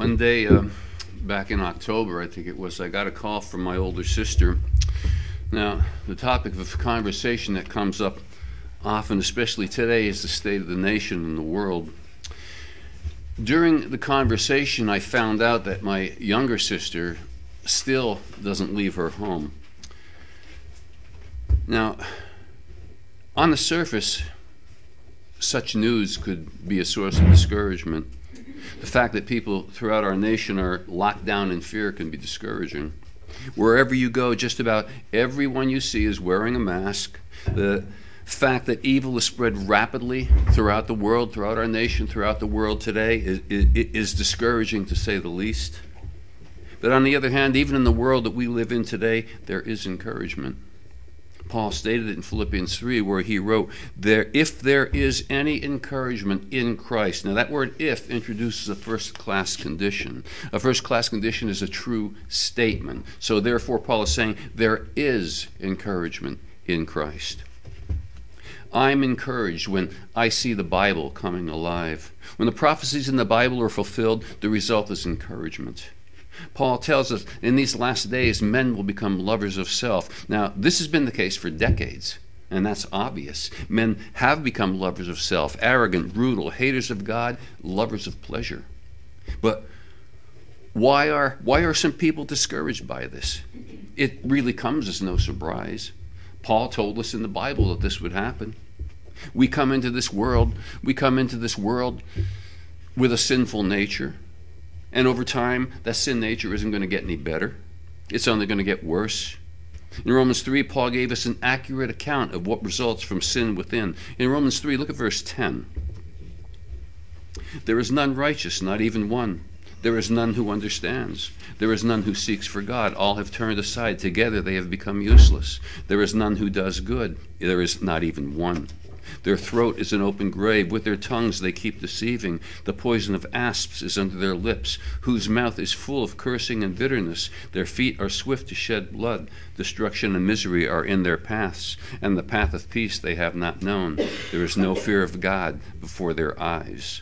One day, back in October, I think it was, I got a call from my older sister. Now, the topic of conversation that comes up often, especially today, is the state of the nation and the world. During the conversation, I found out that my younger sister still doesn't leave her home. Now, on the surface, such news could be a source of discouragement. The fact that people throughout our nation are locked down in fear can be discouraging. Wherever you go, just about everyone you see is wearing a mask. The fact that evil is spread rapidly throughout the world, throughout our nation, throughout the world today is discouraging, to say the least. But on the other hand, even in the world that we live in today, there is encouragement. Paul stated it in Philippians 3, where he wrote, if there is any encouragement in Christ. Now that word "if" introduces a first-class condition. A first-class condition is a true statement. So therefore, Paul is saying there is encouragement in Christ. I'm encouraged when I see the Bible coming alive. When the prophecies in the Bible are fulfilled, the result is encouragement. Paul tells us in these last days, men will become lovers of self. Now, this has been the case for decades, and that's obvious. Men have become lovers of self, arrogant, brutal, haters of God, lovers of pleasure. But why are some people discouraged by this? It really comes as no surprise. Paul told us in the Bible that this would happen. We come into this world with a sinful nature. And over time, that sin nature isn't going to get any better. It's only going to get worse. In Romans 3, Paul gave us an accurate account of what results from sin within. In Romans 3, look at verse 10. There is none righteous, not even one. There is none who understands. There is none who seeks for God. All have turned aside. Together they have become useless. There is none who does good. There is not even one. Their throat is an open grave. With their tongues they keep deceiving. The poison of asps is under their lips, whose mouth is full of cursing and bitterness. Their feet are swift to shed blood. Destruction and misery are in their paths, and the path of peace they have not known. There is no fear of God before their eyes.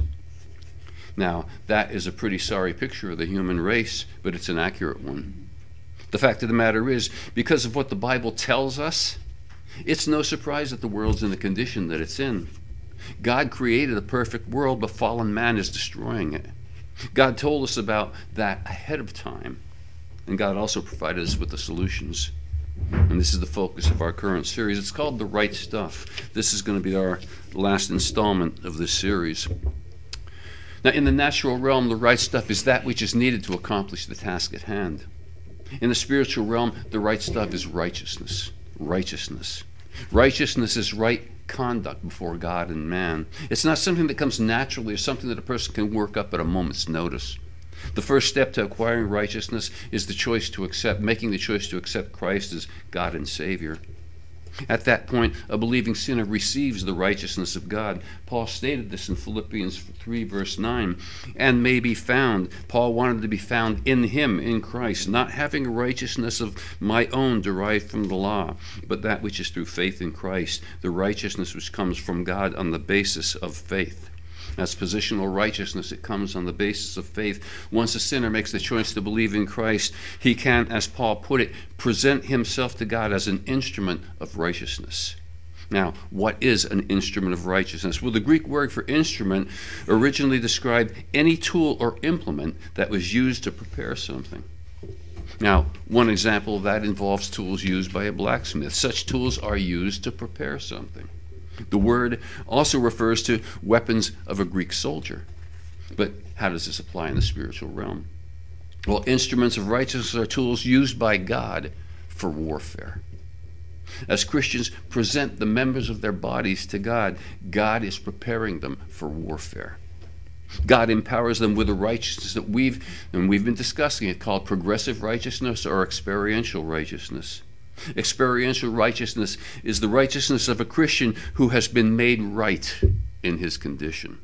Now, that is a pretty sorry picture of the human race, but it's an accurate one. The fact of the matter is, because of what the Bible tells us, it's no surprise that the world's in the condition that it's in. God created a perfect world, but fallen man is destroying it. God told us about that ahead of time, and God also provided us with the solutions. And this is the focus of our current series. It's called The Right Stuff. This is going to be our last installment of this series. Now, in the natural realm, the right stuff is that which is needed to accomplish the task at hand. In the spiritual realm, the right stuff is righteousness. Righteousness is right conduct before God and man. It's not something that comes naturally or something that a person can work up at a moment's notice. The first step to acquiring righteousness is making the choice to accept Christ as God and Savior. At that point, a believing sinner receives the righteousness of God. Paul stated this in Philippians 3, verse 9, and may be found. Paul wanted to be found in him, in Christ, not having a righteousness of my own derived from the law, but that which is through faith in Christ, the righteousness which comes from God on the basis of faith. That's positional righteousness. It comes on the basis of faith. Once a sinner makes the choice to believe in Christ, he can, as Paul put it, present himself to God as an instrument of righteousness. Now, what is an instrument of righteousness? Well, the Greek word for instrument originally described any tool or implement that was used to prepare something. Now, one example of that involves tools used by a blacksmith. Such tools are used to prepare something. The word also refers to weapons of a Greek soldier. But how does this apply in the spiritual realm? Well, instruments of righteousness are tools used by God for warfare. As Christians present the members of their bodies to God, God is preparing them for warfare. God empowers them with a righteousness that we've been discussing it, called progressive righteousness or experiential righteousness. Experiential righteousness is the righteousness of a Christian who has been made right in his condition.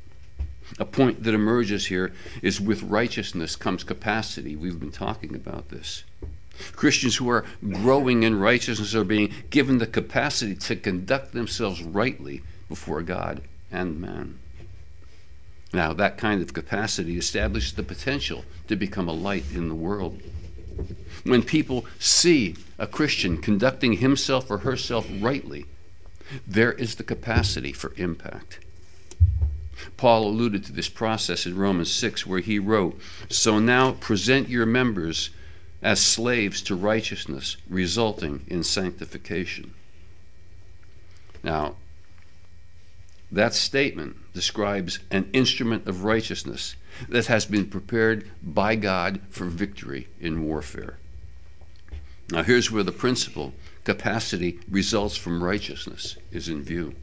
A point that emerges here is with righteousness comes capacity. We've been talking about this. Christians who are growing in righteousness are being given the capacity to conduct themselves rightly before God and man. Now, that kind of capacity establishes the potential to become a light in the world. When people see a Christian conducting himself or herself rightly, there is the capacity for impact. Paul alluded to this process in Romans 6, where he wrote, "So now present your members as slaves to righteousness, resulting in sanctification." Now, that statement describes an instrument of righteousness that has been prepared by God for victory in warfare. Now, here's where the principle, capacity results from righteousness, is in view.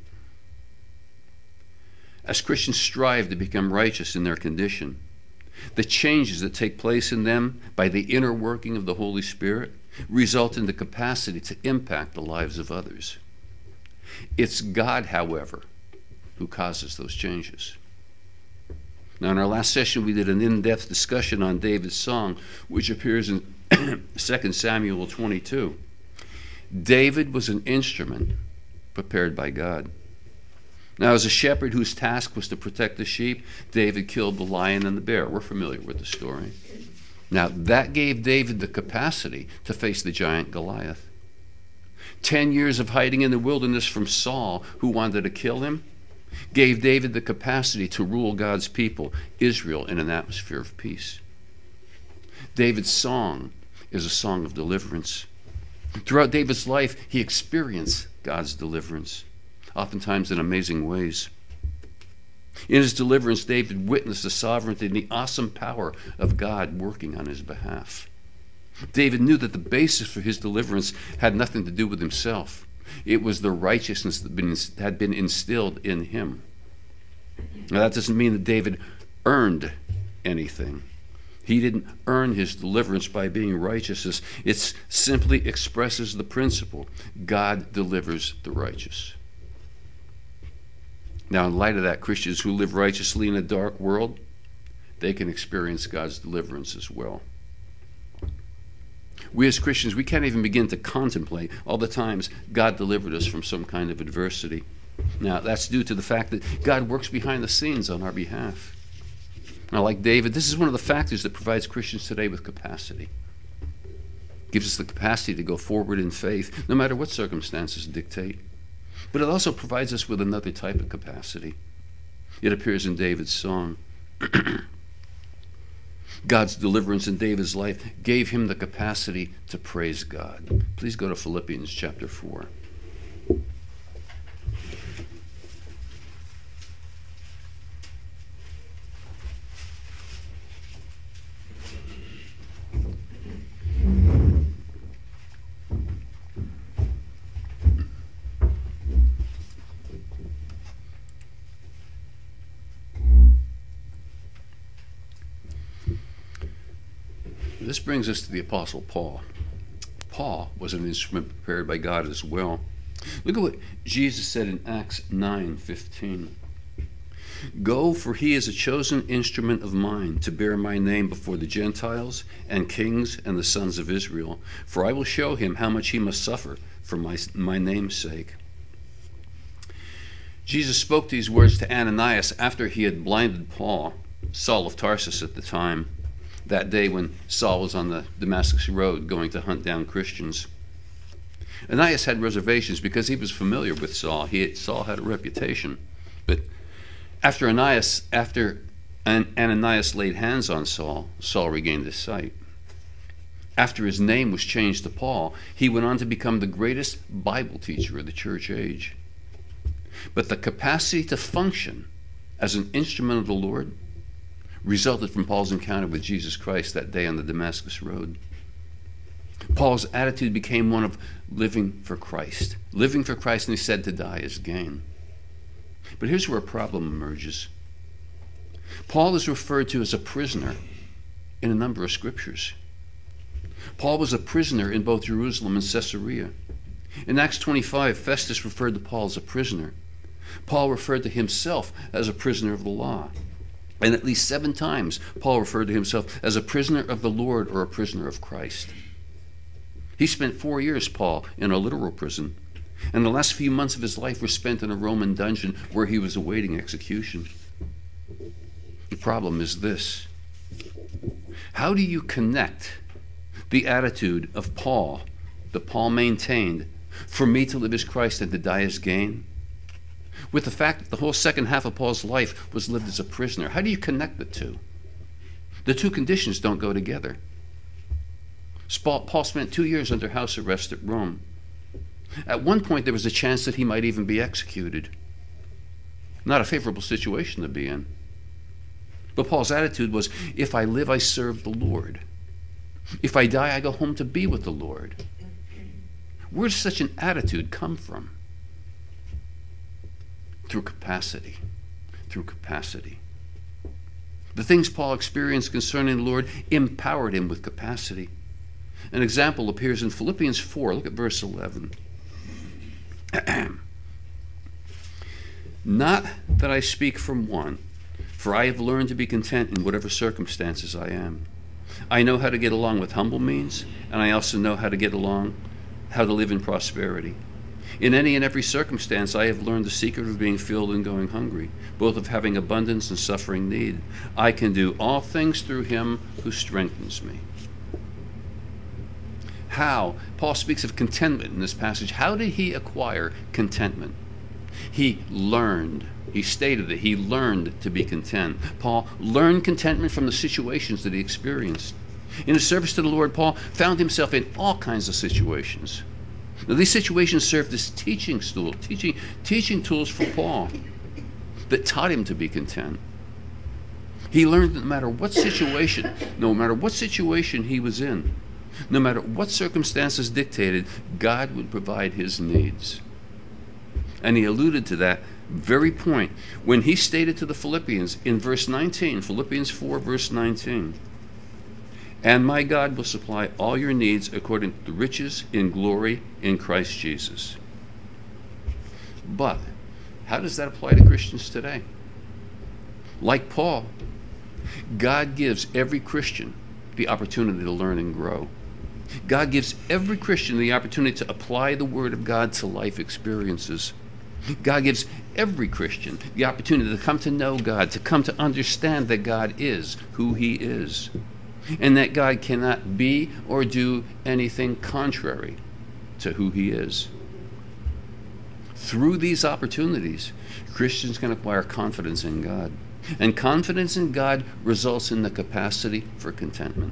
As Christians strive to become righteous in their condition, the changes that take place in them by the inner working of the Holy Spirit result in the capacity to impact the lives of others. It's God, however, who causes those changes. Now, in our last session, we did an in-depth discussion on David's song, which appears in 2 Samuel 22. David was an instrument prepared by God. Now, as a shepherd whose task was to protect the sheep, David killed the lion and the bear. We're familiar with the story. Now, that gave David the capacity to face the giant Goliath. 10 years of hiding in the wilderness from Saul, who wanted to kill him, gave David the capacity to rule God's people, Israel, in an atmosphere of peace. David's song is a song of deliverance. Throughout David's life, he experienced God's deliverance, oftentimes in amazing ways. In his deliverance, David witnessed the sovereignty and the awesome power of God working on his behalf. David knew that the basis for his deliverance had nothing to do with himself. It was the righteousness that had been instilled in him. Now, that doesn't mean that David earned anything. He didn't earn his deliverance by being righteous. It simply expresses the principle: God delivers the righteous. Now, in light of that, Christians who live righteously in a dark world, they can experience God's deliverance as well. We as Christians, we can't even begin to contemplate all the times God delivered us from some kind of adversity. Now, that's due to the fact that God works behind the scenes on our behalf. Now, like David, this is one of the factors that provides Christians today with capacity. It gives us the capacity to go forward in faith, no matter what circumstances dictate. But it also provides us with another type of capacity. It appears in David's song. God's deliverance in David's life gave him the capacity to praise God. Please go to Philippians chapter 4. This brings us to the Apostle Paul. Paul was an instrument prepared by God as well. Look at what Jesus said in Acts 9:15. "Go, for he is a chosen instrument of mine to bear my name before the Gentiles and kings and the sons of Israel. For I will show him how much he must suffer for my name's sake." Jesus spoke these words to Ananias after he had blinded Paul, Saul of Tarsus at the time, that day when Saul was on the Damascus road going to hunt down Christians. Ananias had reservations because he was familiar with Saul. Saul had a reputation. But after Ananias laid hands on Saul, Saul regained his sight. After his name was changed to Paul, he went on to become the greatest Bible teacher of the church age. But the capacity to function as an instrument of the Lord resulted from Paul's encounter with Jesus Christ that day on the Damascus road. Paul's attitude became one of living for Christ. Living for Christ, and he said to die is gain. But here's where a problem emerges. Paul is referred to as a prisoner in a number of scriptures. Paul was a prisoner in both Jerusalem and Caesarea. In Acts 25, Festus referred to Paul as a prisoner. Paul referred to himself as a prisoner of the law. And at least 7 times, Paul referred to himself as a prisoner of the Lord or a prisoner of Christ. He spent 4 years, Paul, in a literal prison, and the last few months of his life were spent in a Roman dungeon where he was awaiting execution. problem is this: how do you connect the attitude of Paul, that Paul maintained, for me to live as Christ and to die as gain, with the fact that the whole second half of Paul's life was lived as a prisoner? How do you connect the two? The two conditions don't go together. Paul spent 2 years under house arrest at Rome. At one point, there was a chance that he might even be executed. Not a favorable situation to be in. But Paul's attitude was, if I live, I serve the Lord. If I die, I go home to be with the Lord. Where does such an attitude come from? Through capacity. Through capacity. The things Paul experienced concerning the Lord empowered him with capacity. An example appears in Philippians 4. Look at verse 11. Not that I speak from want, for I have learned to be content in whatever circumstances I am. I know how to get along with humble means, and I also know how to live in prosperity. In any and every circumstance, I have learned the secret of being filled and going hungry, both of having abundance and suffering need. I can do all things through him who strengthens me. How? Paul speaks of contentment in this passage. How did he acquire contentment? He learned. He stated that he learned to be content. Paul learned contentment from the situations that he experienced. In his service to the Lord, Paul found himself in all kinds of situations. Now, these situations served as teaching tools for Paul that taught him to be content. He learned that no matter what situation he was in, no matter what circumstances dictated, God would provide his needs. And he alluded to that very point when he stated to the Philippians in verse 19, Philippians 4, verse 19, and my God will supply all your needs according to the riches in glory in Christ Jesus. But how does that apply to Christians today? Like Paul, God gives every Christian the opportunity to learn and grow. God gives every Christian the opportunity to apply the Word of God to life experiences. God gives every Christian the opportunity to come to know God, to come to understand that God is who He is, and that God cannot be or do anything contrary to who He is. Through these opportunities, Christians can acquire confidence in God, and confidence in God results in the capacity for contentment.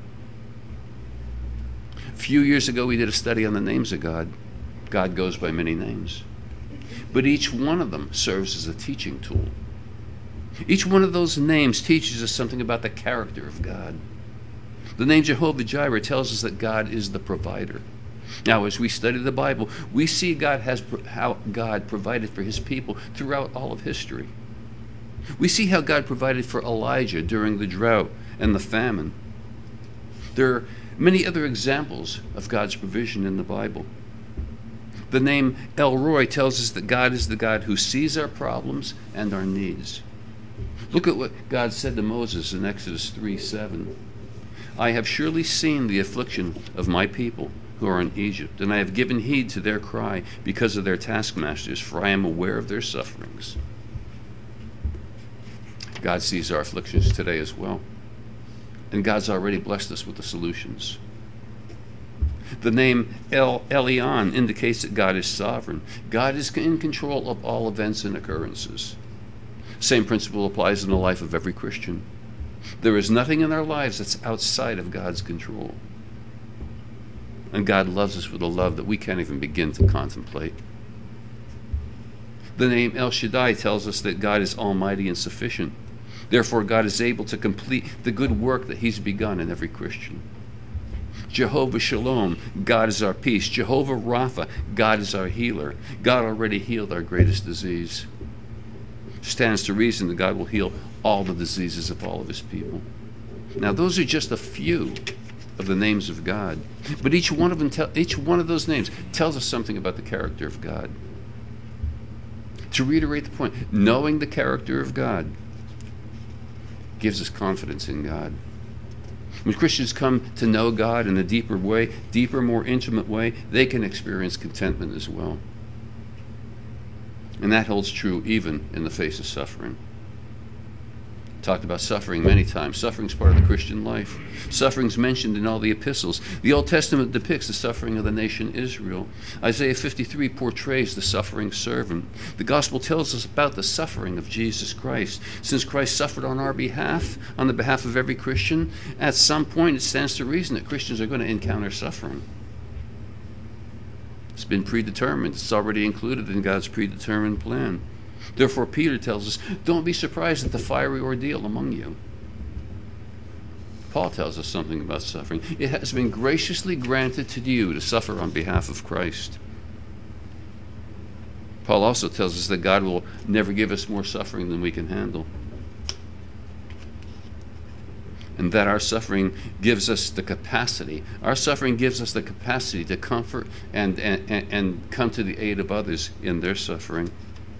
A few years ago, we did a study on the names of God. God goes by many names, but each one of them serves as a teaching tool. Each one of those names teaches us something about the character of God. The name Jehovah Jireh tells us that God is the provider. Now, as we study the Bible, we see how God provided for His people throughout all of history. We see how God provided for Elijah during the drought and the famine. There are many other examples of God's provision in the Bible. The name El Roi tells us that God is the God who sees our problems and our needs. Look at what God said to Moses in Exodus 3:7. I have surely seen the affliction of my people who are in Egypt, and I have given heed to their cry because of their taskmasters, for I am aware of their sufferings. God sees our afflictions today as well, and God's already blessed us with the solutions. The name El Elyon indicates that God is sovereign. God is in control of all events and occurrences. Same principle applies in the life of every Christian. There is nothing in our lives that's outside of God's control. And God loves us with a love that we can't even begin to contemplate. The name El Shaddai tells us that God is almighty and sufficient. Therefore, God is able to complete the good work that He's begun in every Christian. Jehovah Shalom, God is our peace. Jehovah Rapha, God is our healer. God already healed our greatest disease. Stands to reason that God will heal all the diseases of all of His people. Now, those are just a few of the names of God, but each one of those names tells us something about the character of God. To reiterate the point, knowing the character of God gives us confidence in God. When Christians come to know God in a deeper way, more intimate way, they can experience contentment as well. And that holds true even in the face of suffering. talked about suffering many times. Suffering's part of the Christian life. Suffering's mentioned in all the epistles. The Old Testament depicts the suffering of the nation Israel. Isaiah 53 portrays the suffering servant. The gospel tells us about the suffering of Jesus Christ. Since Christ suffered on our behalf, on the behalf of every Christian, at some point it stands to reason that Christians are going to encounter suffering. It's been predetermined. It's already included in God's predetermined plan. Therefore, Peter tells us, don't be surprised at the fiery ordeal among you. Paul tells us something about suffering. It has been graciously granted to you to suffer on behalf of Christ. Paul also tells us that God will never give us more suffering than we can handle. And that our suffering gives us the capacity. Our suffering gives us the capacity to comfort and come to the aid of others in their suffering.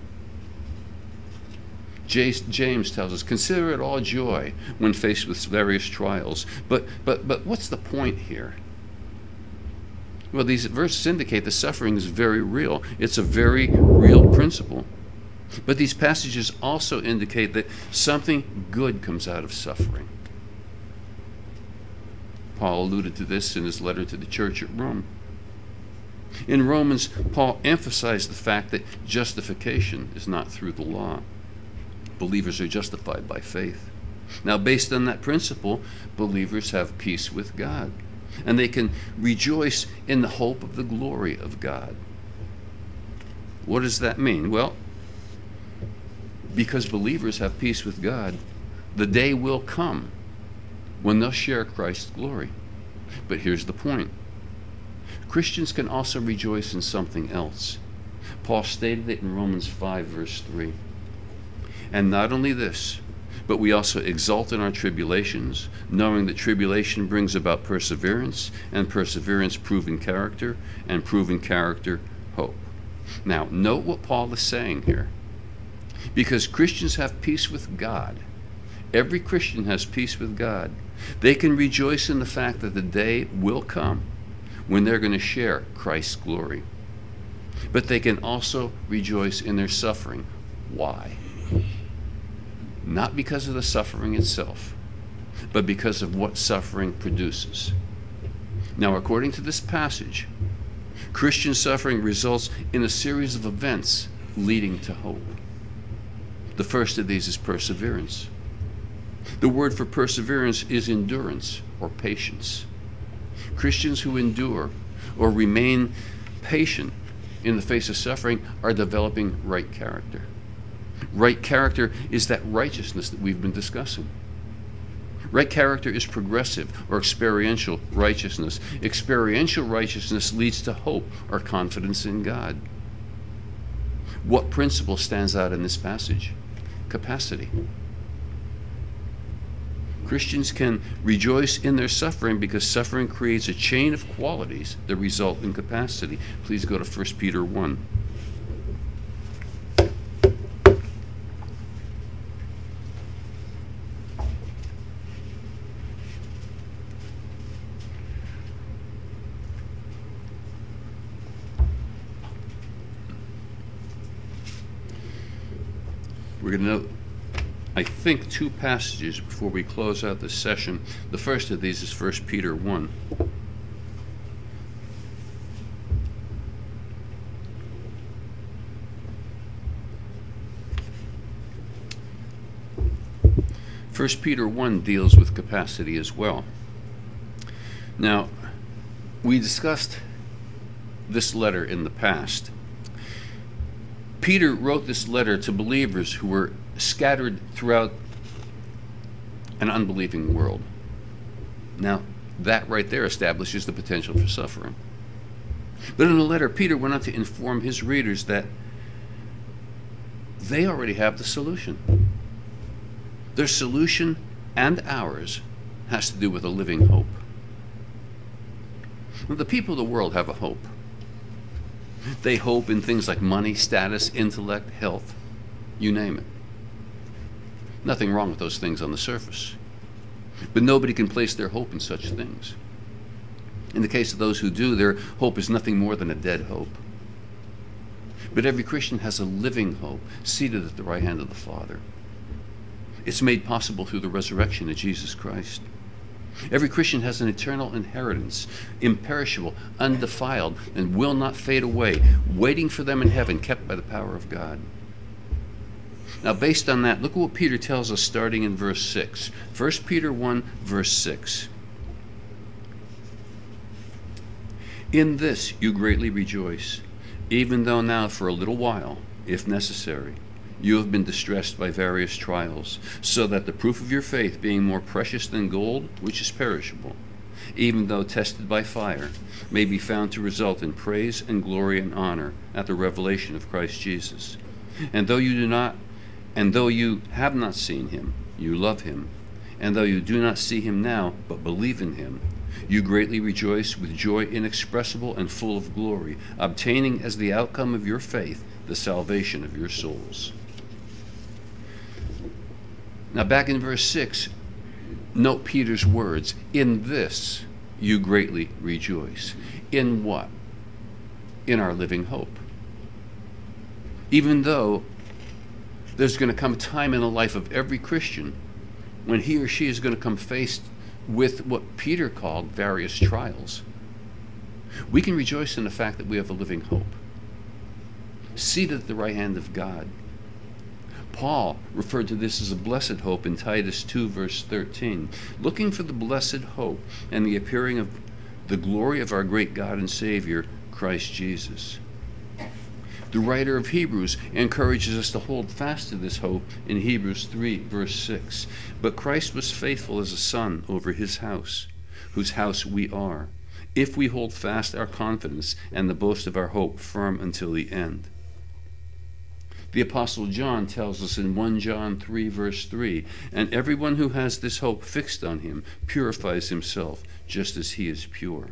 James tells us, consider it all joy when faced with various trials. But what's the point here? Well, these verses indicate the suffering is very real. It's a very real principle. But these passages also indicate that something good comes out of suffering. Paul alluded to this in his letter to the church at Rome. In Romans, Paul emphasized the fact that justification is not through the law. Believers are justified by faith. Now, based on that principle, believers have peace with God, and they can rejoice in the hope of the glory of God. What does that mean? Well, because believers have peace with God, the day will come when they'll share Christ's glory. But here's the point. Christians can also rejoice in something else. Paul stated it in Romans 5, verse 3. And not only this, but we also exult in our tribulations, knowing that tribulation brings about perseverance, and perseverance proven character, and proven character hope. Now, note what Paul is saying here. Because Christians have peace with God, every Christian has peace with God, they can rejoice in the fact that the day will come when they're going to share Christ's glory. But they can also rejoice in their suffering. Why? Not because of the suffering itself, but because of what suffering produces. Now, according to this passage, Christian suffering results in a series of events leading to hope. The first of these is perseverance. The word for perseverance is endurance or patience. Christians who endure or remain patient in the face of suffering are developing right character. Right character is that righteousness that we've been discussing. Right character is progressive or experiential righteousness. Experiential righteousness leads to hope or confidence in God. What principle stands out in this passage? Capacity. Christians can rejoice in their suffering because suffering creates a chain of qualities that result in capacity. Please go to 1 Peter 1. We're going to note, I think, two passages before we close out this session. The first of these is 1 Peter 1. First Peter 1 deals with capacity as well. Now, we discussed this letter in the past. Peter wrote this letter to believers who were scattered throughout an unbelieving world. Now, that right there establishes the potential for suffering. But in the letter, Peter went on to inform his readers that they already have the solution. Their solution and ours has to do with a living hope. The people of the world have a hope. They hope in things like money, status, intellect, health, you name it. Nothing wrong with those things on the surface. But nobody can place their hope in such things. In the case of those who do, their hope is nothing more than a dead hope. But every Christian has a living hope, seated at the right hand of the Father. It's made possible through the resurrection of Jesus Christ. Every Christian has an eternal inheritance, imperishable, undefiled, and will not fade away, waiting for them in heaven, kept by the power of God. Now, based on that, look at what Peter tells us starting in verse 6. 1 Peter 1, verse 6. In this you greatly rejoice, even though now for a little while, if necessary, you have been distressed by various trials, so that the proof of your faith, being more precious than gold, which is perishable, even though tested by fire, may be found to result in praise and glory and honor at the revelation of Christ Jesus. And though you have not seen him, you love him. And though you do not see him now, but believe in him, you greatly rejoice with joy inexpressible and full of glory, obtaining as the outcome of your faith the salvation of your souls. Now, back in verse 6, note Peter's words. In this you greatly rejoice. In what? In our living hope. Even though there's going to come a time in the life of every Christian when he or she is going to come faced with what Peter called various trials, we can rejoice in the fact that we have a living hope, seated at the right hand of God. Paul referred to this as a blessed hope in Titus 2, verse 13, looking for the blessed hope and the appearing of the glory of our great God and Savior, Christ Jesus. The writer of Hebrews encourages us to hold fast to this hope in Hebrews 3, verse 6. But Christ was faithful as a son over his house, whose house we are, if we hold fast our confidence and the boast of our hope firm until the end. The Apostle John tells us in 1 John 3, verse 3, and everyone who has this hope fixed on him purifies himself just as he is pure.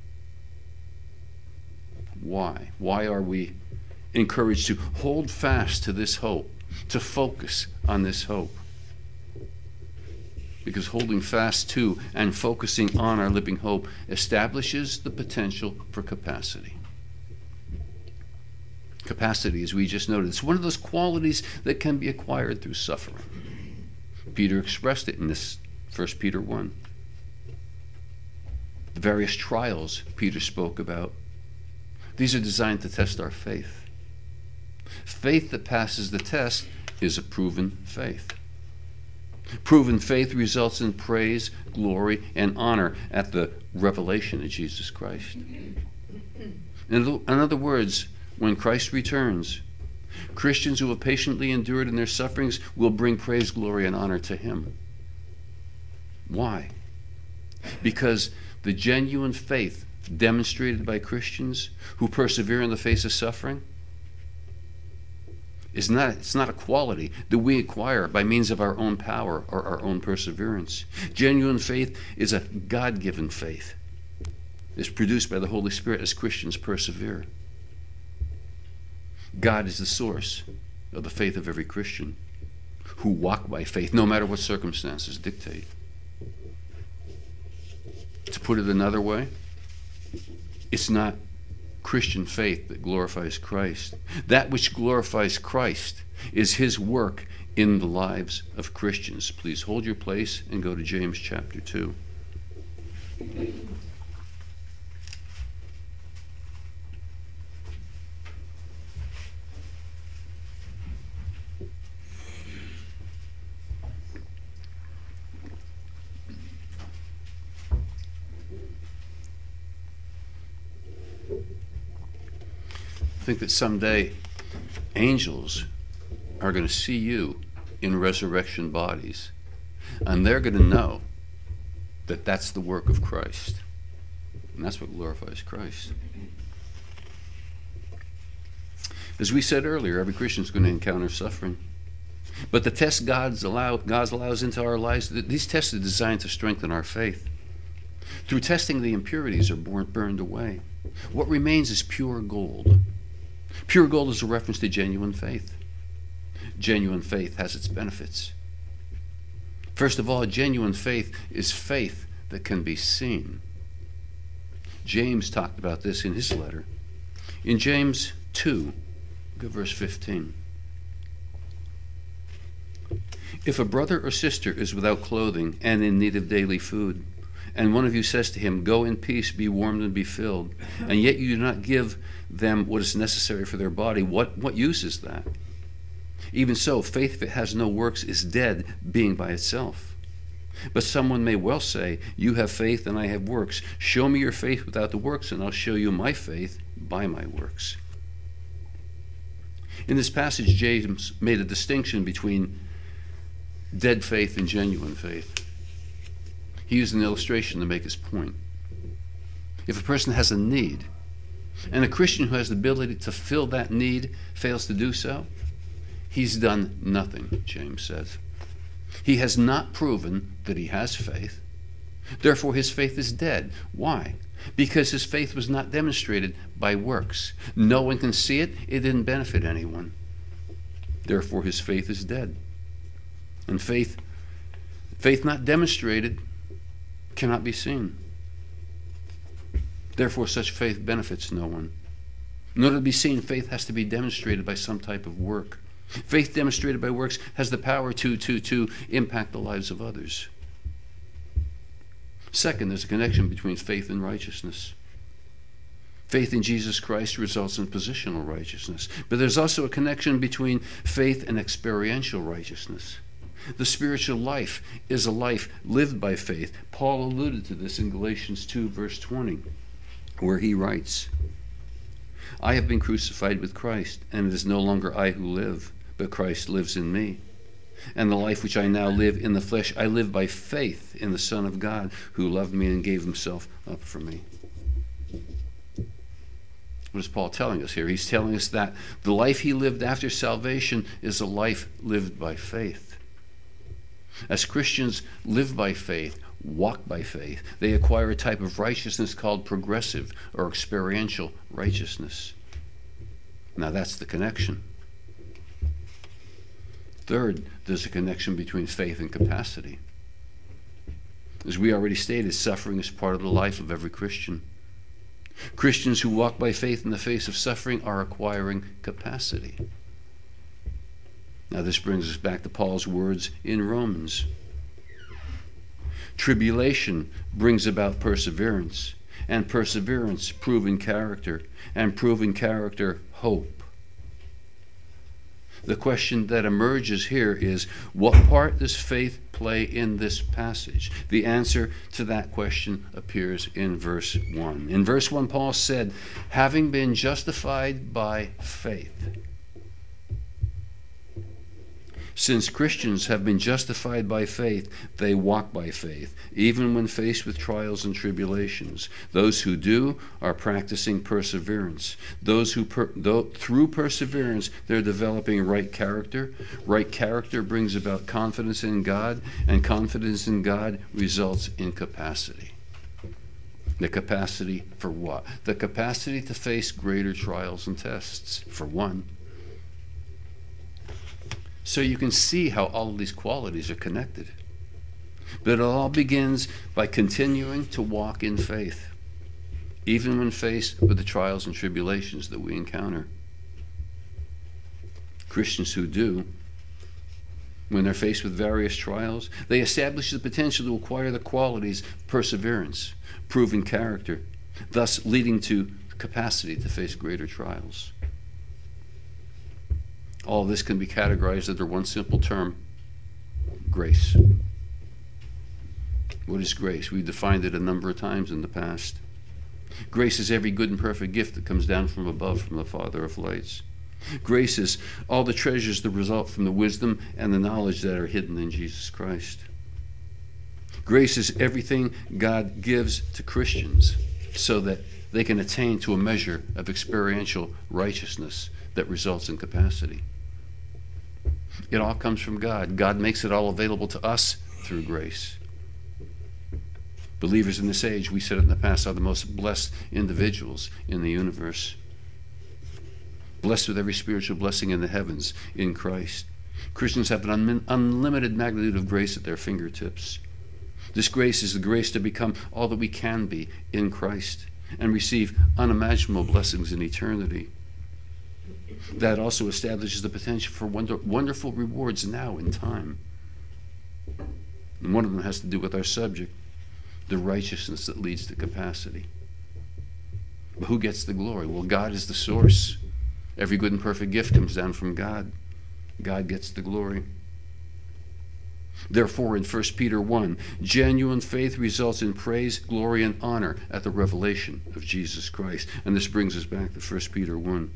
Why? Why are we encouraged to hold fast to this hope, to focus on this hope? Because holding fast to and focusing on our living hope establishes the potential for capacity. Capacity, as we just noted, it's one of those qualities that can be acquired through suffering. Peter expressed it in this 1 Peter 1. The various trials Peter spoke about, these are designed to test our faith. Faith that passes the test is a proven faith. Proven faith results in praise, glory, and honor at the revelation of Jesus Christ. In other words, when Christ returns, Christians who have patiently endured in their sufferings will bring praise, glory, and honor to him. Why? Because the genuine faith demonstrated by Christians who persevere in the face of suffering it's not a quality that we acquire by means of our own power or our own perseverance. Genuine faith is a God-given faith. It's produced by the Holy Spirit as Christians persevere. God is the source of the faith of every Christian who walk by faith, no matter what circumstances dictate. To put it another way, it's not Christian faith that glorifies Christ. That which glorifies Christ is his work in the lives of Christians. Please hold your place and go to James chapter 2. I think that someday angels are going to see you in resurrection bodies, and they're going to know that that's the work of Christ, and that's what glorifies Christ. As we said earlier, every Christian is going to encounter suffering, but the tests God allows into our lives, these tests are designed to strengthen our faith. Through testing, the impurities are burned away. What remains is pure gold. Pure gold is a reference to genuine faith. Genuine faith has its benefits. First of all, genuine faith is faith that can be seen. James talked about this in his letter. In James 2, look at verse 15. If a brother or sister is without clothing and in need of daily food, and one of you says to him, "Go in peace, be warmed and be filled," and yet you do not give them what is necessary for their body, what use is that? Even so, faith, if it has no works, is dead, being by itself. But someone may well say, "You have faith and I have works. Show me your faith without the works, and I'll show you my faith by my works." In this passage, James made a distinction between dead faith and genuine faith. He used an illustration to make his point. If a person has a need, and a Christian who has the ability to fill that need fails to do so, he's done nothing, James says. He has not proven that he has faith. Therefore, his faith is dead. Why? Because his faith was not demonstrated by works. No one can see it. It didn't benefit anyone. Therefore, his faith is dead. And faith not demonstrated cannot be seen. Therefore, such faith benefits no one. In order to be seen, faith has to be demonstrated by some type of work. Faith demonstrated by works has the power to impact the lives of others. Second, there's a connection between faith and righteousness. Faith in Jesus Christ results in positional righteousness. But there's also a connection between faith and experiential righteousness. The spiritual life is a life lived by faith. Paul alluded to this in Galatians 2, verse 20, where he writes, "I have been crucified with Christ, and it is no longer I who live, but Christ lives in me. And the life which I now live in the flesh, I live by faith in the Son of God, who loved me and gave himself up for me." What is Paul telling us here? He's telling us that the life he lived after salvation is a life lived by faith. As Christians live by faith, walk by faith, they acquire a type of righteousness called progressive or experiential righteousness. Now that's the connection. Third, there's a connection between faith and capacity. As we already stated, suffering is part of the life of every Christian. Christians who walk by faith in the face of suffering are acquiring capacity. Now this brings us back to Paul's words in Romans. Tribulation brings about perseverance, and perseverance, proven character, and proven character, hope. The question that emerges here is, what part does faith play in this passage? The answer to that question appears in verse 1. In verse 1, Paul said, "Having been justified by faith." Since Christians have been justified by faith, they walk by faith, even when faced with trials and tribulations. Those who do are practicing perseverance. Those who, through perseverance, they're developing right character. Right character brings about confidence in God, and confidence in God results in capacity. The capacity for what? The capacity to face greater trials and tests, for one. So you can see how all of these qualities are connected. But it all begins by continuing to walk in faith, even when faced with the trials and tribulations that we encounter. Christians who do, when they're faced with various trials, they establish the potential to acquire the qualities of perseverance, proven character, thus leading to capacity to face greater trials. All this can be categorized under one simple term: grace. What is grace? We've defined it a number of times in the past. Grace is every good and perfect gift that comes down from above, from the Father of lights. Grace is all the treasures that result from the wisdom and the knowledge that are hidden in Jesus Christ. Grace is everything God gives to Christians so that they can attain to a measure of experiential righteousness that results in capacity. It all comes from God. God makes it all available to us through grace. Believers in this age, we said it in the past, are the most blessed individuals in the universe. Blessed with every spiritual blessing in the heavens in Christ. Christians have an unlimited magnitude of grace at their fingertips. This grace is the grace to become all that we can be in Christ and receive unimaginable blessings in eternity. That also establishes the potential for wonderful rewards now in time. And one of them has to do with our subject, the righteousness that leads to capacity. But who gets the glory? Well, God is the source. Every good and perfect gift comes down from God. God gets the glory. Therefore, in 1 Peter 1, genuine faith results in praise, glory, and honor at the revelation of Jesus Christ. And this brings us back to 1 Peter 1.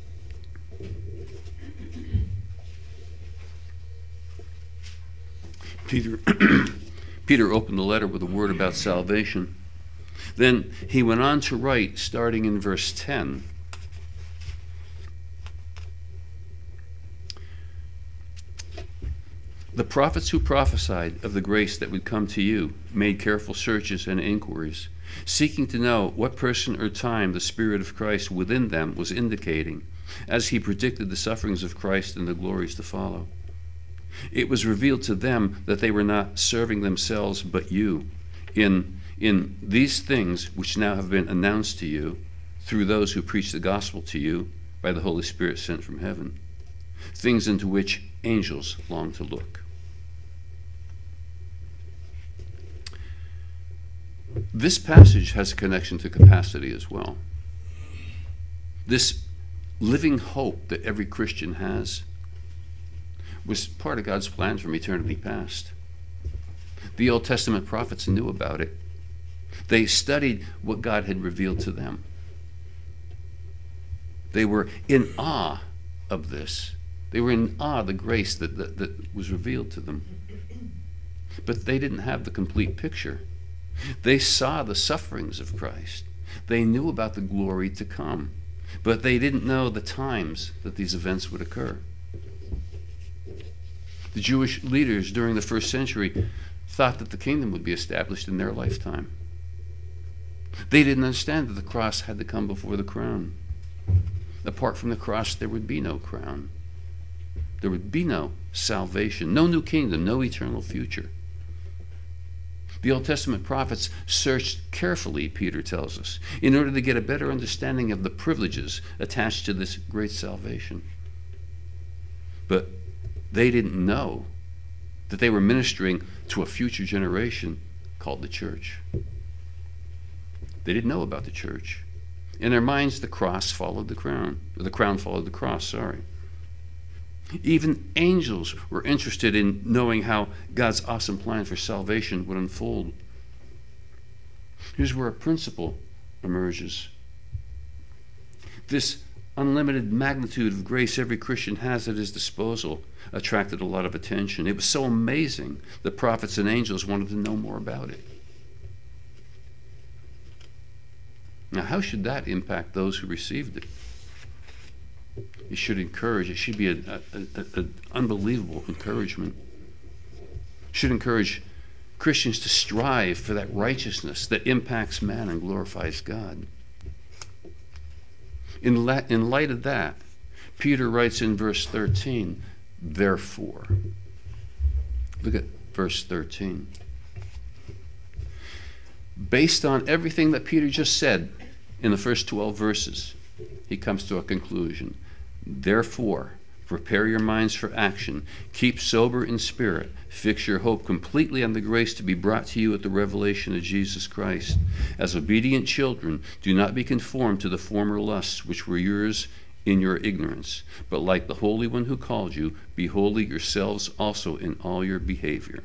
Peter opened the letter with a word about salvation. Then he went on to write, starting in verse 10, the prophets who prophesied of the grace that would come to you made careful searches and inquiries, seeking to know what person or time the Spirit of Christ within them was indicating, as he predicted the sufferings of Christ and the glories to follow. It was revealed to them that they were not serving themselves but you, in these things which now have been announced to you through those who preach the gospel to you by the Holy Spirit sent from heaven, things into which angels long to look. This passage has a connection to capacity as well. This living hope that every Christian has was part of God's plan from eternity past. The Old Testament prophets knew about it. They studied what God had revealed to them. They were in awe of this. They were in awe of the grace that was revealed to them. But they didn't have the complete picture. They saw the sufferings of Christ. They knew about the glory to come. But they didn't know the times that these events would occur. The Jewish leaders during the first century thought that the kingdom would be established in their lifetime. They didn't understand that the cross had to come before the crown. Apart from the cross, there would be no crown. There would be no salvation, no new kingdom, no eternal future. The Old Testament prophets searched carefully, Peter tells us, in order to get a better understanding of the privileges attached to this great salvation. But they didn't know that they were ministering to a future generation called the church. They didn't know about the church. In their minds, the cross followed the crown. The crown followed the cross, sorry. Even angels were interested in knowing how God's awesome plan for salvation would unfold. Here's where a principle emerges. This unlimited magnitude of grace every Christian has at his disposal attracted a lot of attention. It was so amazing that prophets and angels wanted to know more about it. Now, how should that impact those who received it? It should encourage. It should be an unbelievable encouragement. It should encourage Christians to strive for that righteousness that impacts man and glorifies God. In light of that, Peter writes in verse 13, therefore. Look at verse 13. Based on everything that Peter just said in the first 12 verses, he comes to a conclusion. Therefore, prepare your minds for action. Keep sober in spirit. Fix your hope completely on the grace to be brought to you at the revelation of Jesus Christ. As obedient children, do not be conformed to the former lusts which were yours in your ignorance, but like the Holy One who called you, be holy yourselves also in all your behavior.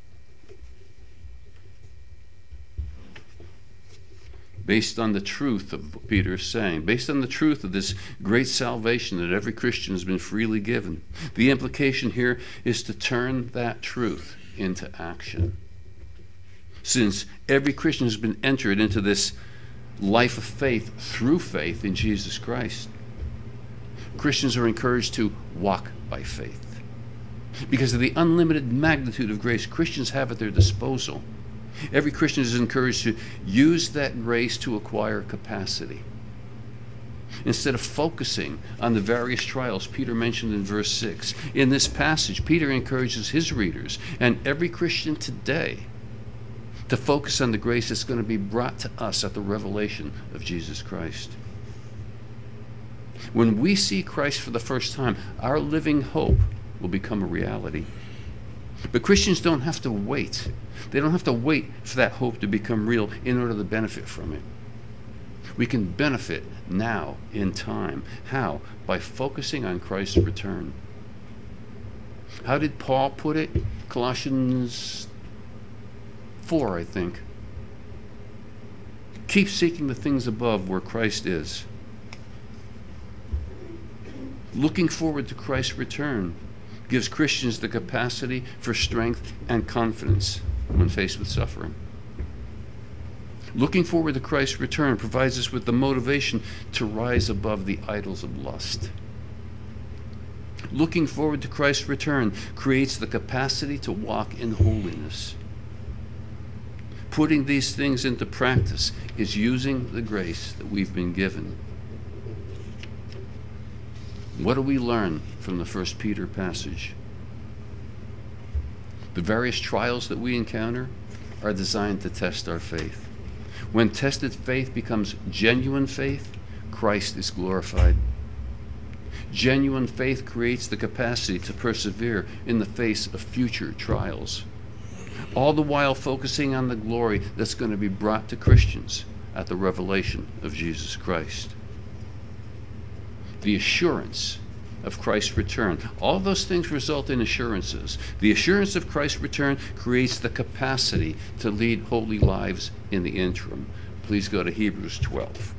Based on the truth of what Peter is saying, based on the truth of this great salvation that every Christian has been freely given, the implication here is to turn that truth into action. Since every Christian has been entered into this life of faith through faith in Jesus Christ, Christians are encouraged to walk by faith. Because of the unlimited magnitude of grace Christians have at their disposal, every Christian is encouraged to use that grace to acquire capacity. Instead of focusing on the various trials Peter mentioned in verse 6, in this passage, Peter encourages his readers and every Christian today to focus on the grace that's going to be brought to us at the revelation of Jesus Christ. When we see Christ for the first time, our living hope will become a reality. But Christians don't have to wait. They don't have to wait for that hope to become real in order to benefit from it. We can benefit now in time. How? By focusing on Christ's return. How did Paul put it? Colossians 4, I think. Keep seeking the things above where Christ is. Looking forward to Christ's return gives Christians the capacity for strength and confidence when faced with suffering. Looking forward to Christ's return provides us with the motivation to rise above the idols of lust. Looking forward to Christ's return creates the capacity to walk in holiness. Putting these things into practice is using the grace that we've been given. What do we learn from the 1 Peter passage? The various trials that we encounter are designed to test our faith. When tested faith becomes genuine faith, Christ is glorified. Genuine faith creates the capacity to persevere in the face of future trials, all the while focusing on the glory that's going to be brought to Christians at the revelation of Jesus Christ. The assurance of Christ's return. All those things result in assurances. The assurance of Christ's return creates the capacity to lead holy lives in the interim. Please go to Hebrews 12.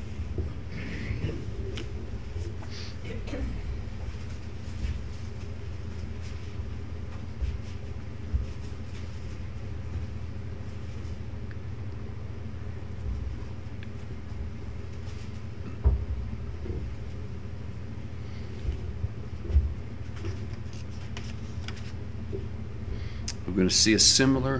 We're going to see a similar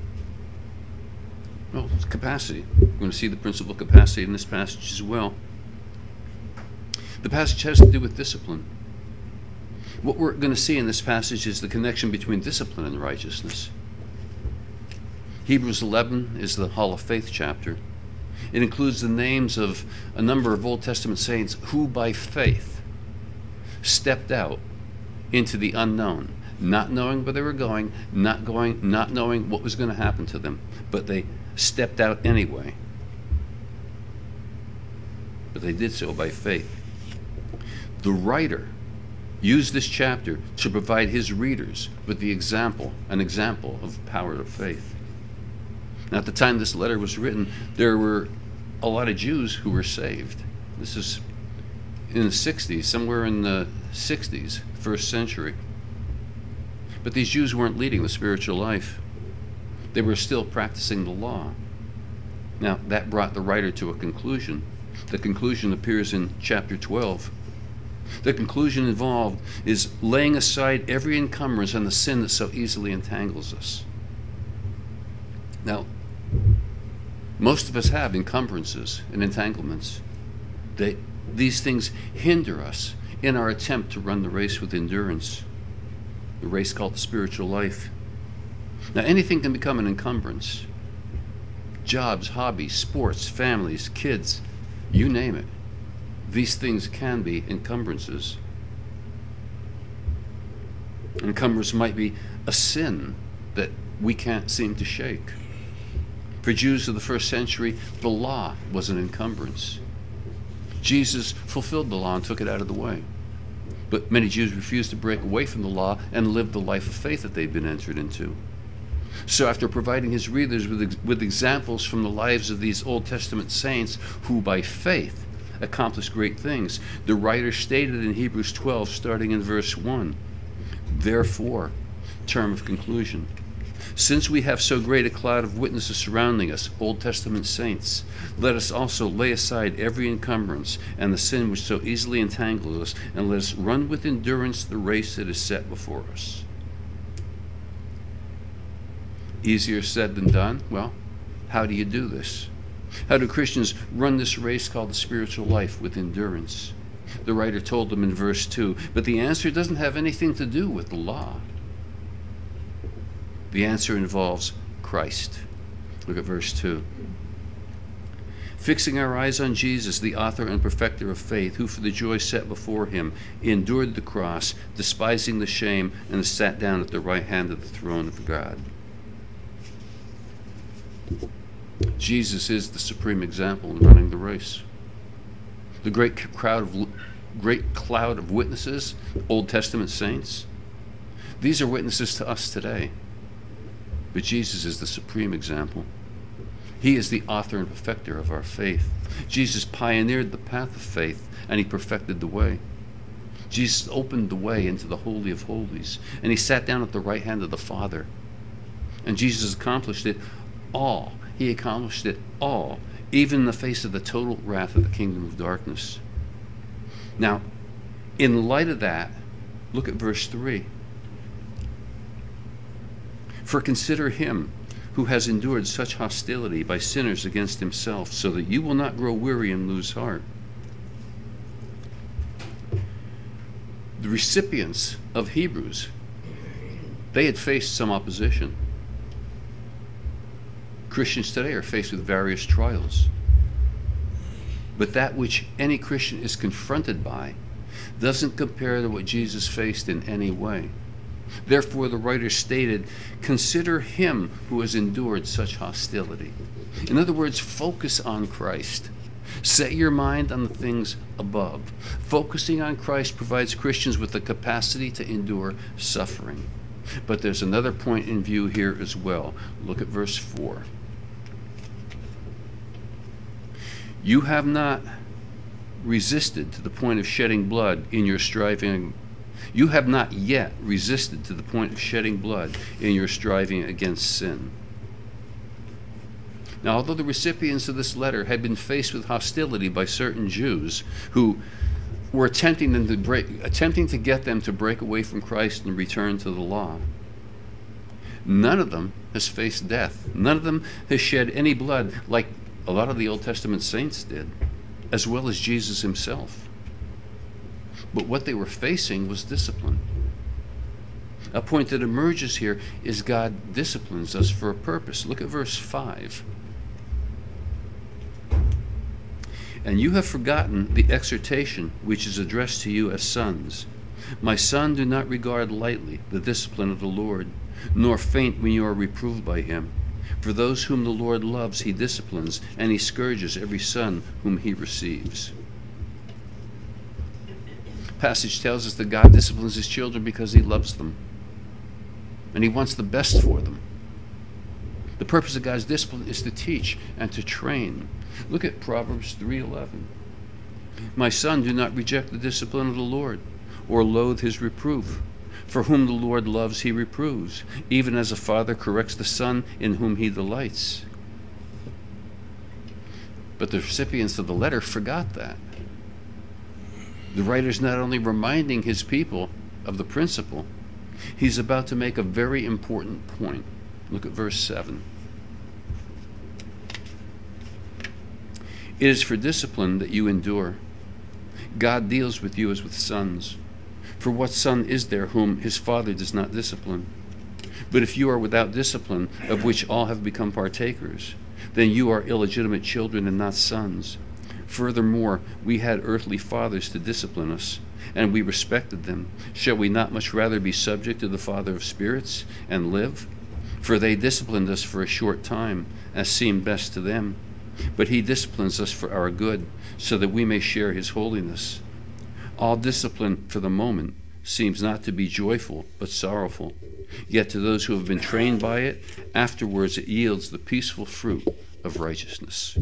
capacity. We're going to see the principle of capacity in this passage as well. The passage has to do with discipline. What we're going to see in this passage is the connection between discipline and righteousness. Hebrews 11 is the Hall of Faith chapter. It includes the names of a number of Old Testament saints who by faith stepped out into the unknown, not knowing where they were going, not knowing what was going to happen to them, but they stepped out anyway. But they did so by faith. The writer used this chapter to provide his readers with an example of power of faith. Now, at the time this letter was written, there were a lot of Jews who were saved. This is in the 60s, somewhere in the 60s, first century. But these Jews weren't leading the spiritual life. They were still practicing the law. Now, that brought the writer to a conclusion. The conclusion appears in chapter 12. The conclusion involved is laying aside every encumbrance and the sin that so easily entangles us. Now, most of us have encumbrances and entanglements. These things hinder us in our attempt to run the race with endurance, the race called the spiritual life. Now, anything can become an encumbrance. Jobs, hobbies, sports, families, kids, you name it. These things can be encumbrances. Encumbrance might be a sin that we can't seem to shake. For Jews of the first century, the law was an encumbrance. Jesus fulfilled the law and took it out of the way. But many Jews refused to break away from the law and live the life of faith that they'd been entered into. So after providing his readers with examples from the lives of these Old Testament saints who by faith accomplished great things, the writer stated in Hebrews 12, starting in verse 1, therefore, term of conclusion, since we have so great a cloud of witnesses surrounding us, Old Testament saints, let us also lay aside every encumbrance and the sin which so easily entangles us, and let us run with endurance the race that is set before us. Easier said than done? Well, how do you do this? How do Christians run this race called the spiritual life with endurance? The writer told them in verse 2, but the answer doesn't have anything to do with the law. The answer involves Christ. Look at verse 2. Fixing our eyes on Jesus, the author and perfecter of faith, who for the joy set before him endured the cross, despising the shame, and sat down at the right hand of the throne of God. Jesus is the supreme example in running the race. The great cloud of witnesses, Old Testament saints, these are witnesses to us today. But Jesus is the supreme example. He is the author and perfecter of our faith. Jesus pioneered the path of faith, and he perfected the way. Jesus opened the way into the Holy of Holies, and he sat down at the right hand of the Father. And Jesus accomplished it all. He accomplished it all, even in the face of the total wrath of the kingdom of darkness. Now, in light of that, look at verse 3. For consider him who has endured such hostility by sinners against himself, so that you will not grow weary and lose heart. The recipients of Hebrews, they had faced some opposition. Christians today are faced with various trials. But that which any Christian is confronted by doesn't compare to what Jesus faced in any way. Therefore, the writer stated, consider him who has endured such hostility. In other words, focus on Christ. Set your mind on the things above. Focusing on Christ provides Christians with the capacity to endure suffering. But there's another point in view here as well. Look at verse 4. You have not resisted to the point of shedding blood in your striving. You have not yet resisted to the point of shedding blood in your striving against sin. Now, although the recipients of this letter had been faced with hostility by certain Jews who were attempting to get them to break away from Christ and return to the law, none of them has faced death. None of them has shed any blood like a lot of the Old Testament saints did, as well as Jesus himself. But what they were facing was discipline. A point that emerges here is God disciplines us for a purpose. Look at verse 5. And you have forgotten the exhortation which is addressed to you as sons. My son, do not regard lightly the discipline of the Lord, nor faint when you are reproved by him. For those whom the Lord loves, he disciplines, and he scourges every son whom he receives. The passage tells us that God disciplines his children because he loves them, and he wants the best for them. The purpose of God's discipline is to teach and to train. Look at Proverbs 3:11. My son, do not reject the discipline of the Lord, or loathe his reproof. For whom the Lord loves, he reproves, even as a father corrects the son in whom he delights. But the recipients of the letter forgot that. The writer's not only reminding his people of the principle, he's about to make a very important point. Look at verse 7. It is for discipline that you endure. God deals with you as with sons. For what son is there whom his father does not discipline? But if you are without discipline, of which all have become partakers, then you are illegitimate children and not sons. Furthermore, we had earthly fathers to discipline us, and we respected them. Shall we not much rather be subject to the Father of spirits and live? For they disciplined us for a short time, as seemed best to them. But he disciplines us for our good, so that we may share his holiness. All discipline for the moment seems not to be joyful, but sorrowful. Yet to those who have been trained by it, afterwards it yields the peaceful fruit of righteousness.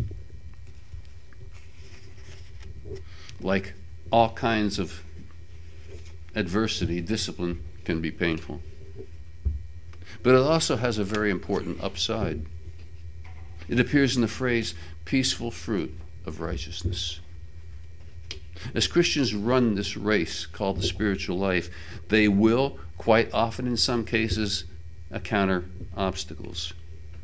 Like all kinds of adversity, discipline can be painful. But it also has a very important upside. It appears in the phrase, peaceful fruit of righteousness. As Christians run this race called the spiritual life, they will, quite often in some cases, encounter obstacles.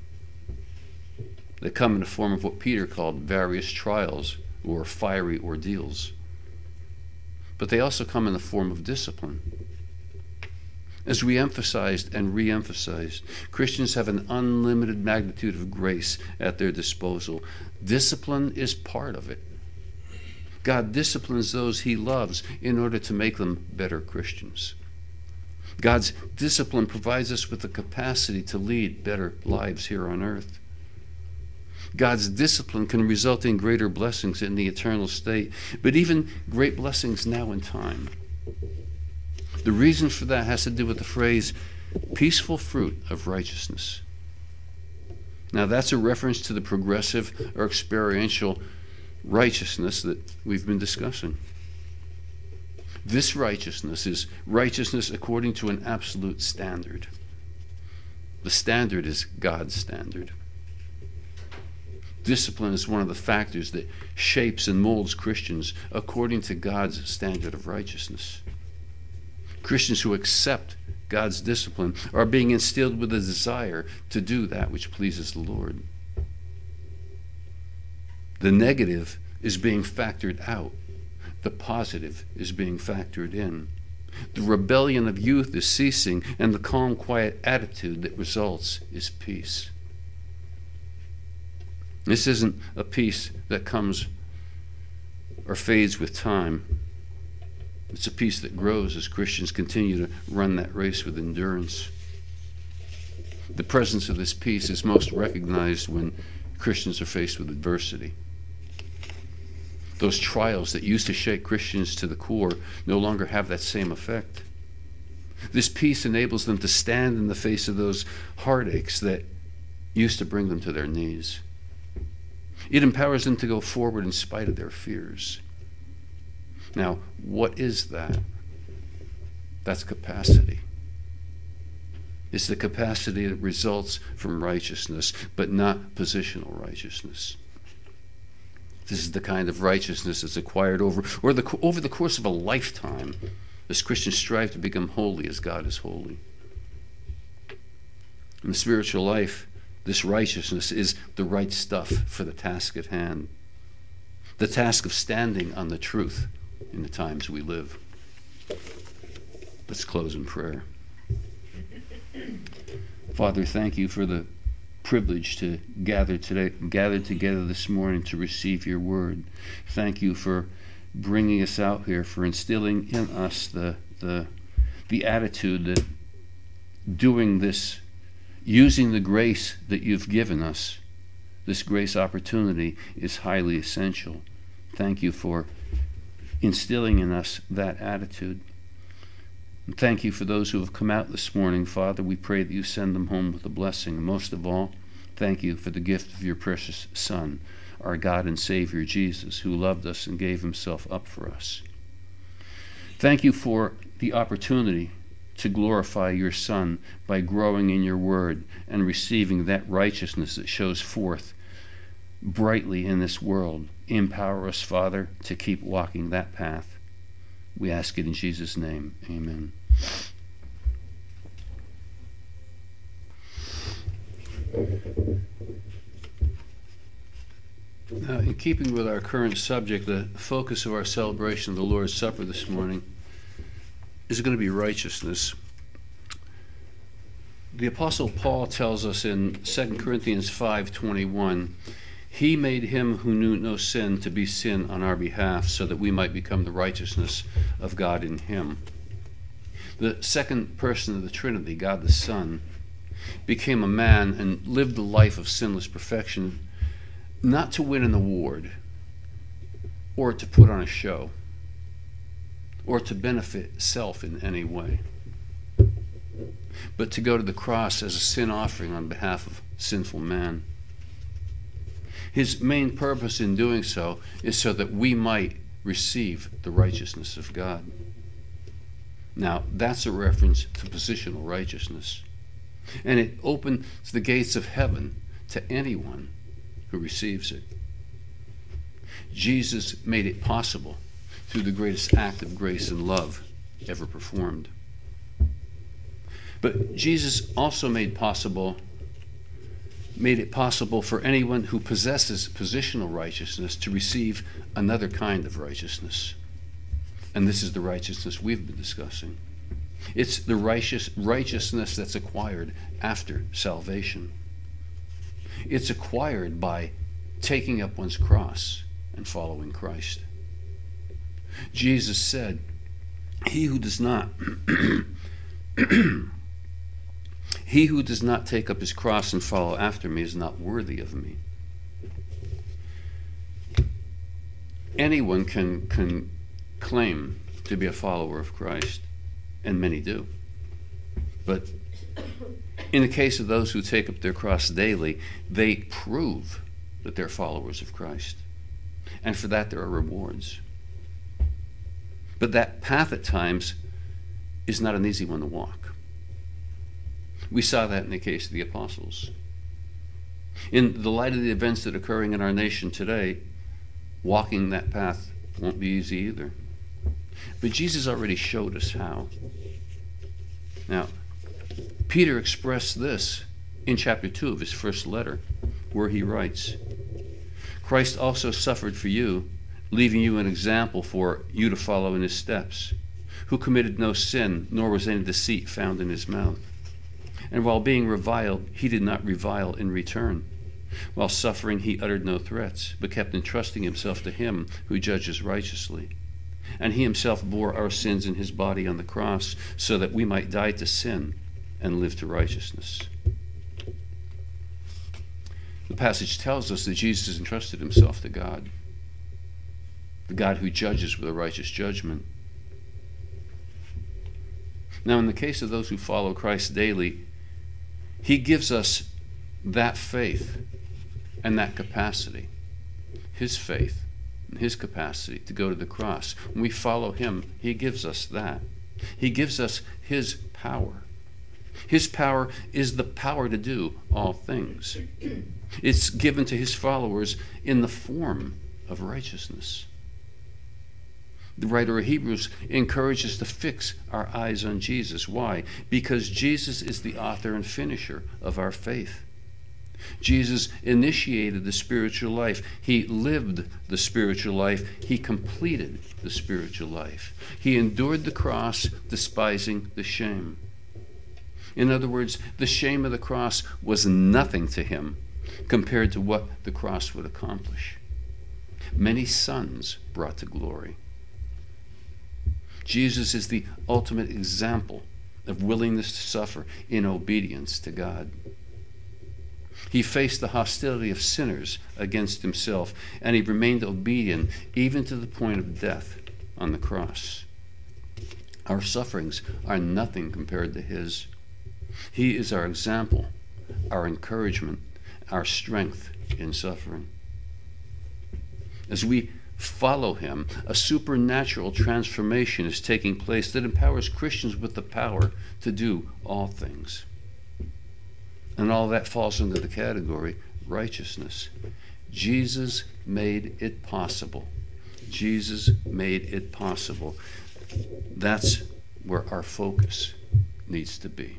They come in the form of what Peter called various trials or fiery ordeals. But they also come in the form of discipline. As we emphasized and re-emphasized, Christians have an unlimited magnitude of grace at their disposal. Discipline is part of it. God disciplines those he loves in order to make them better Christians. God's discipline provides us with the capacity to lead better lives here on earth. God's discipline can result in greater blessings in the eternal state, but even great blessings now in time. The reason for that has to do with the phrase, peaceful fruit of righteousness. Now that's a reference to the progressive or experiential righteousness that we've been discussing. This righteousness is righteousness according to an absolute standard. The standard is God's standard. Discipline is one of the factors that shapes and molds Christians according to God's standard of righteousness. Christians who accept God's discipline are being instilled with a desire to do that which pleases the Lord. The negative is being factored out. The positive is being factored in. The rebellion of youth is ceasing, and the calm, quiet attitude that results is peace. This isn't a peace that comes or fades with time. It's a peace that grows as Christians continue to run that race with endurance. The presence of this peace is most recognized when Christians are faced with adversity. Those trials that used to shake Christians to the core no longer have that same effect. This peace enables them to stand in the face of those heartaches that used to bring them to their knees. It empowers them to go forward in spite of their fears. Now, what is that? That's capacity. It's the capacity that results from righteousness, but not positional righteousness. This is the kind of righteousness that's acquired over the course of a lifetime as Christians strive to become holy as God is holy. In the spiritual life, this righteousness is the right stuff for the task at hand. The task of standing on the truth in the times we live. Let's close in prayer. Father, thank you for the privilege to gather together this morning to receive your word. Thank you for bringing us out here, for instilling in us the attitude that doing this, using the grace that you've given us, this grace opportunity, is highly essential. Thank you for instilling in us that attitude. And thank you for those who have come out this morning, Father. We pray that you send them home with a blessing. And most of all, thank you for the gift of your precious Son, our God and Savior Jesus, who loved us and gave himself up for us. Thank you for the opportunity to glorify your Son by growing in your word and receiving that righteousness that shows forth brightly in this world. Empower us, Father, to keep walking that path. We ask it in Jesus' name. Amen. Now, in keeping with our current subject, the focus of our celebration of the Lord's Supper this morning is going to be righteousness. The Apostle Paul tells us in 2 Corinthians 5:21, he made him who knew no sin to be sin on our behalf, so that we might become the righteousness of God in him. The second person of the Trinity, God the Son, became a man and lived a life of sinless perfection, not to win an award, or to put on a show, or to benefit self in any way, but to go to the cross as a sin offering on behalf of sinful man. His main purpose in doing so is so that we might receive the righteousness of God. Now, that's a reference to positional righteousness. And it opens the gates of heaven to anyone who receives it. Jesus made it possible through the greatest act of grace and love ever performed. But Jesus also made it possible for anyone who possesses positional righteousness to receive another kind of righteousness. And this is the righteousness we've been discussing. It's the righteousness that's acquired after salvation. It's acquired by taking up one's cross and following Christ. Jesus said, he who does not take up his cross and follow after me is not worthy of me. Anyone can claim to be a follower of Christ, and many do. But in the case of those who take up their cross daily, they prove that they're followers of Christ. And for that there are rewards. But that path at times is not an easy one to walk. We saw that in the case of the apostles. In the light of the events that are occurring in our nation today, walking that path won't be easy either. But Jesus already showed us how. Now, Peter expressed this in chapter 2 of his first letter, where he writes, Christ also suffered for you, leaving you an example for you to follow in his steps, who committed no sin, nor was any deceit found in his mouth. And while being reviled, he did not revile in return. While suffering, he uttered no threats, but kept entrusting himself to him who judges righteously. And he himself bore our sins in his body on the cross, so that we might die to sin and live to righteousness. The passage tells us that Jesus entrusted himself to God, the God who judges with a righteous judgment. Now, in the case of those who follow Christ daily, he gives us that faith and that capacity, his faith and his capacity to go to the cross. When we follow him, he gives us that. He gives us his power. His power is the power to do all things. It's given to his followers in the form of righteousness. The writer of Hebrews encourages us to fix our eyes on Jesus. Why? Because Jesus is the author and finisher of our faith. Jesus initiated the spiritual life. He lived the spiritual life. He completed the spiritual life. He endured the cross, despising the shame. In other words, the shame of the cross was nothing to him compared to what the cross would accomplish. Many sons brought to glory. Jesus is the ultimate example of willingness to suffer in obedience to God. He faced the hostility of sinners against himself, and he remained obedient even to the point of death on the cross. Our sufferings are nothing compared to his. He is our example, our encouragement, our strength in suffering. As we follow him, a supernatural transformation is taking place that empowers Christians with the power to do all things. And all that falls under the category righteousness. Jesus made it possible. Jesus made it possible. That's where our focus needs to be.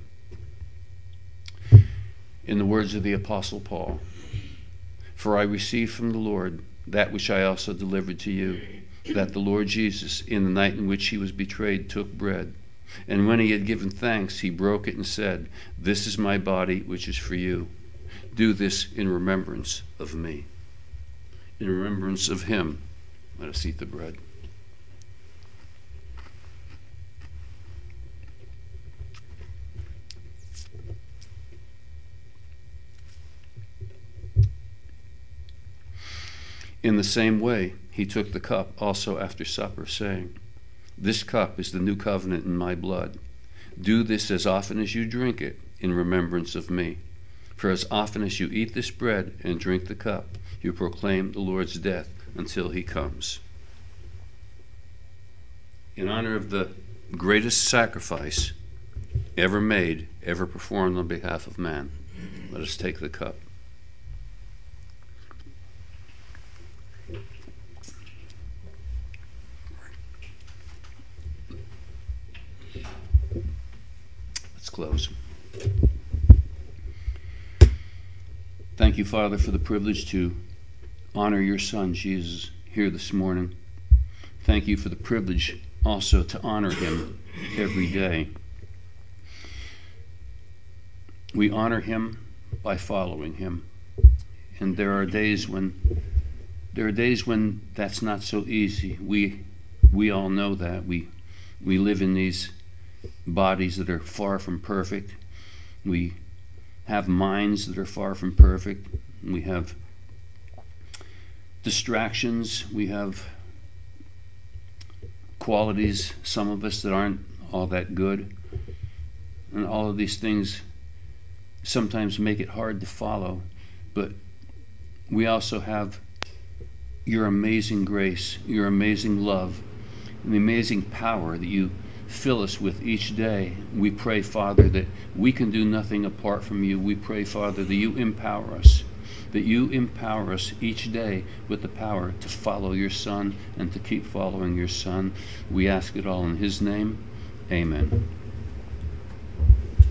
In the words of the Apostle Paul, "For I received from the Lord that which I also delivered to you, that the Lord Jesus, in the night in which he was betrayed, took bread. And when he had given thanks, he broke it and said, 'This is my body, which is for you. Do this in remembrance of me.'" In remembrance of him, let us eat the bread. In the same way, he took the cup also after supper, saying, "This cup is the new covenant in my blood. Do this as often as you drink it in remembrance of me. For as often as you eat this bread and drink the cup, you proclaim the Lord's death until he comes." In honor of the greatest sacrifice ever made, ever performed on behalf of man, let us take the cup. Close. Thank you, Father, for the privilege to honor your Son, Jesus, here this morning. Thank you for the privilege also to honor him every day. We honor him by following him. And there are days when that's not so easy. We all know that. We live in these bodies that are far from perfect. We have minds that are far from perfect. We have distractions. We have qualities, some of us, that aren't all that good. And all of these things sometimes make it hard to follow. But we also have your amazing grace, your amazing love, and the amazing power that you fill us with each day. We pray, Father, that we can do nothing apart from you. We pray, Father, that you empower us, each day with the power to follow your Son and to keep following your Son. We ask it all in his name. Amen.